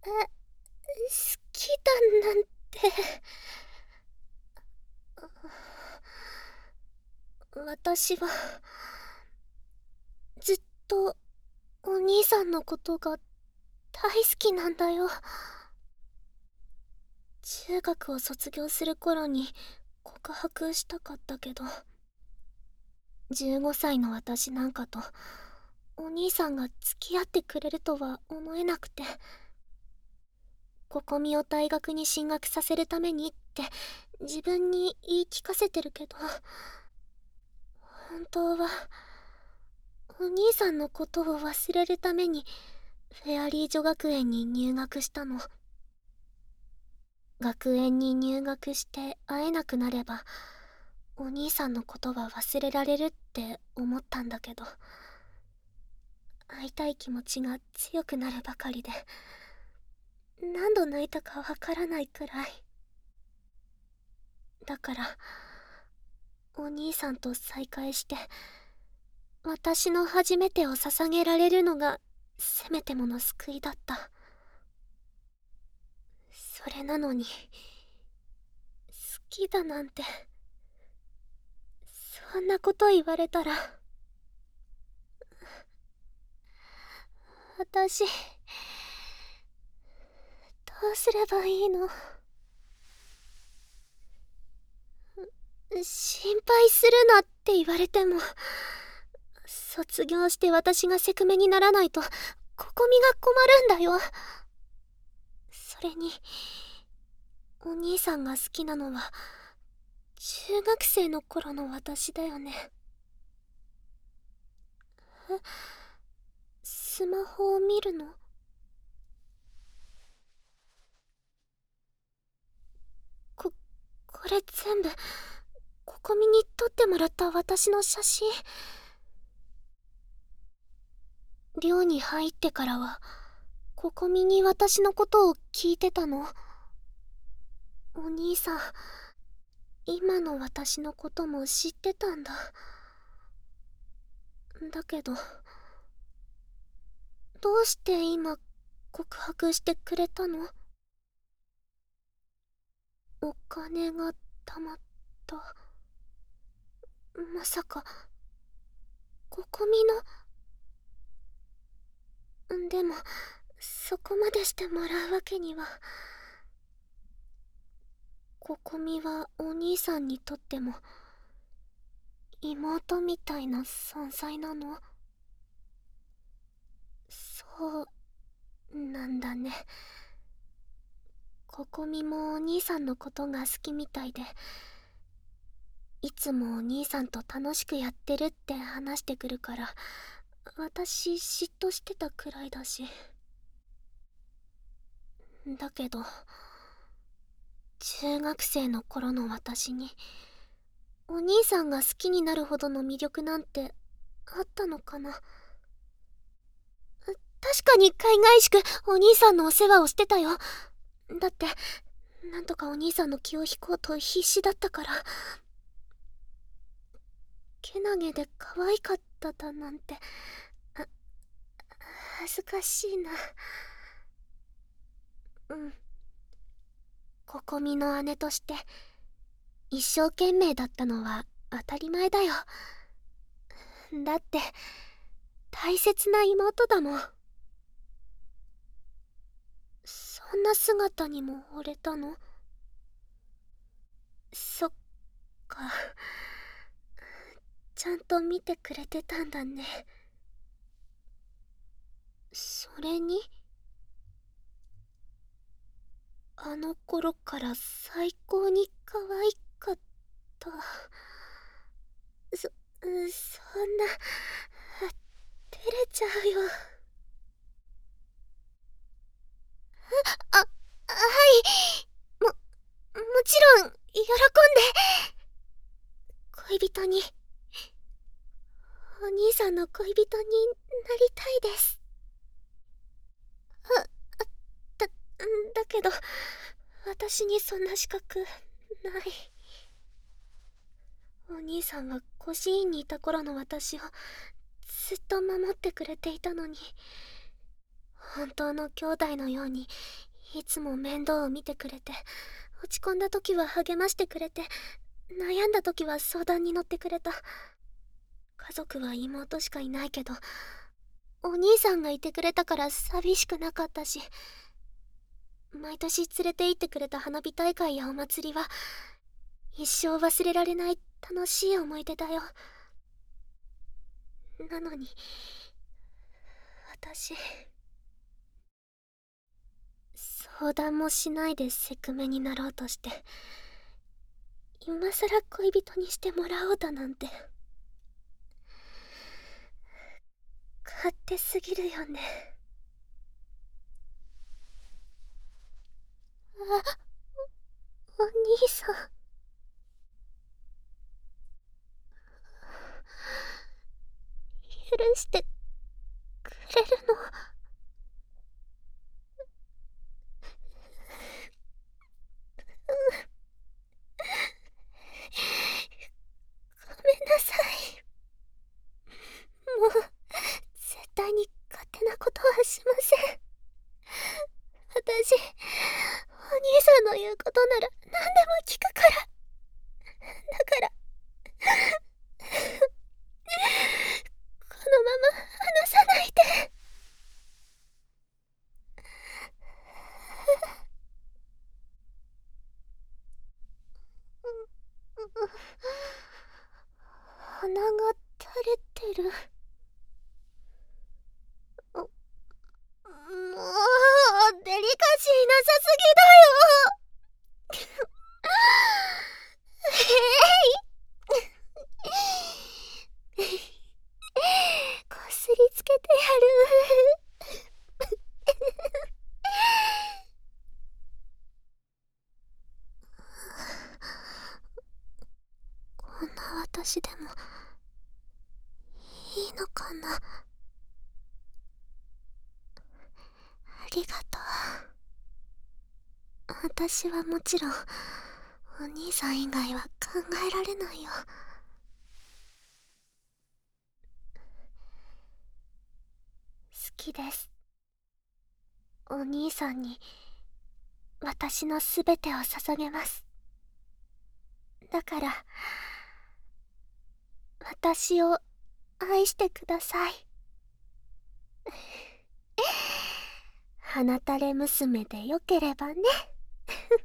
好きだなんて。私はずっとお兄さんのことが大好きなんだよ。中学を卒業する頃に告白したかったけど、15歳の私なんかとお兄さんが付き合ってくれるとは思えなくて、ここみを大学に進学させるためにって自分に言い聞かせてるけど、本当はお兄さんのことを忘れるためにフェアリー女学園に入学したの。学園に入学して会えなくなればお兄さんのことは忘れられるって思ったんだけど、会いたい気持ちが強くなるばかりで、何度泣いたかわからないくらい。だからお兄さんと再会して私の初めてを捧げられるのがせめてもの救いだった。それなのに好きだなんて、そんなこと言われたら私どうすればいいの。心配するなって言われても、卒業して私がセクメにならないとここみが困るんだよ。それにお兄さんが好きなのは中学生の頃の私だよね。え、スマホを見るの？これ全部ここみに撮ってもらった私の写真。寮に入ってからはここみに私のことを聞いてたの？お兄さん今の私のことも知ってたんだ。だけどどうして今告白してくれたの？お金が貯まった？まさかここみの？でもそこまでしてもらうわけには。ここみはお兄さんにとっても妹みたいな存在なの？そうなんだね。ここみもお兄さんのことが好きみたいで、いつもお兄さんと楽しくやってるって話してくるから、私嫉妬してたくらいだし。だけど中学生の頃の私にお兄さんが好きになるほどの魅力なんてあったのかな。確かに海外しくお兄さんのお世話をしてたよ。だってなんとかお兄さんの気を引こうと必死だったから。けなげで可愛かっただなんて、あ、恥ずかしいな。うん、ここみの姉として一生懸命だったのは当たり前だよ。だって大切な妹だもん。そんな姿にも惚れたの？そっか、ちゃんと見てくれてたんだね。それにあの頃から最高に可愛かった。そそんな、照れちゃうよ。あ、はい、もちろん喜んで。恋人に、お兄さんの恋人になりたいです。だけど私にそんな資格ない。お兄さんは孤児院にいた頃の私をずっと守ってくれていたのに、 本当の兄弟のようにいつも面倒を見てくれて、落ち込んだ時は励ましてくれて、悩んだ時は相談に乗ってくれた。家族は妹しかいないけど、お兄さんがいてくれたから寂しくなかったし、毎年連れて行ってくれた花火大会やお祭りは一生忘れられない楽しい思い出だよ。なのに私、相談もしないでセクメになろうとして、今さら恋人にしてもらおうだなんて、勝手すぎるよね。お兄さん、許してくれるの？ごめんなさい。もう絶対に勝手なことはしません。私、お兄さんの言うことなら何でも聞くから。だからこのまま離さないで。鼻が垂れてる。もうデリカシーなさすぎだよ。こすりつけてやる。こんな私でもいいのかな。ありがとう。私はもちろんお兄さん以外は考えられないよ。好きです。お兄さんに私のすべてを捧げます。だから私を愛してください。鼻垂れ娘でよければね。